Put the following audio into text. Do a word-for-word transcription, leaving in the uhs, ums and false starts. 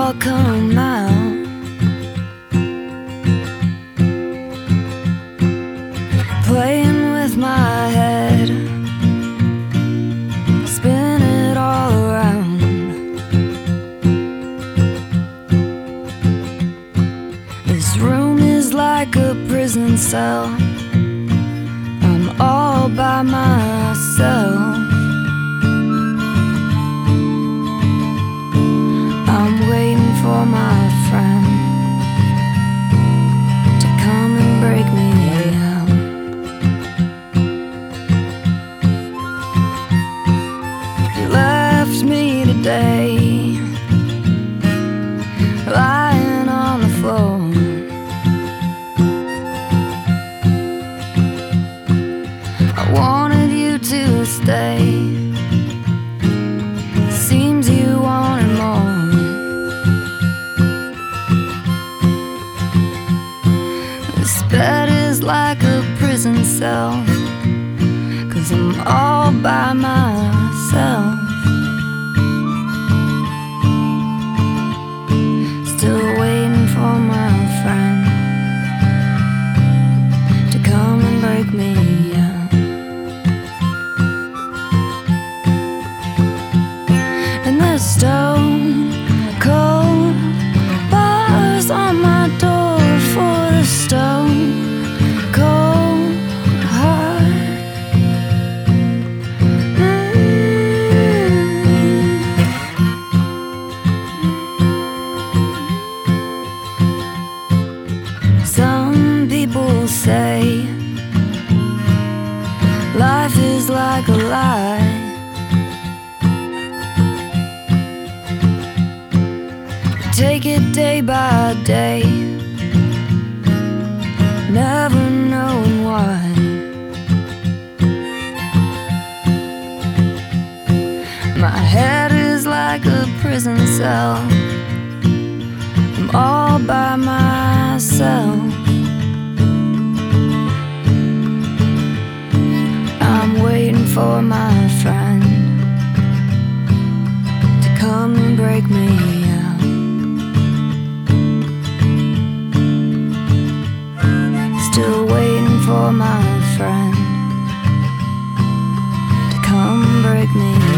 all come out. Playing with my head, spin it all around. This room is like a prison cell. I'm all by myself. I'm waiting for my friend to come and break me out. You left me today, lying on the floor. I wanted you to stay. Seems you wanted more. This bed is like a prison cell, 'cause I'm all by myself. Still waiting for my friend to come and break me out. And the stone cold bars on my door for the stone cold heart. Mm. Some people say life is like a lie. Take it day by day, never knowing why. My head is like a prison cell. I'm all by myself. I'm waiting for my friend to come and break me out. Still waiting for my friend to come break me.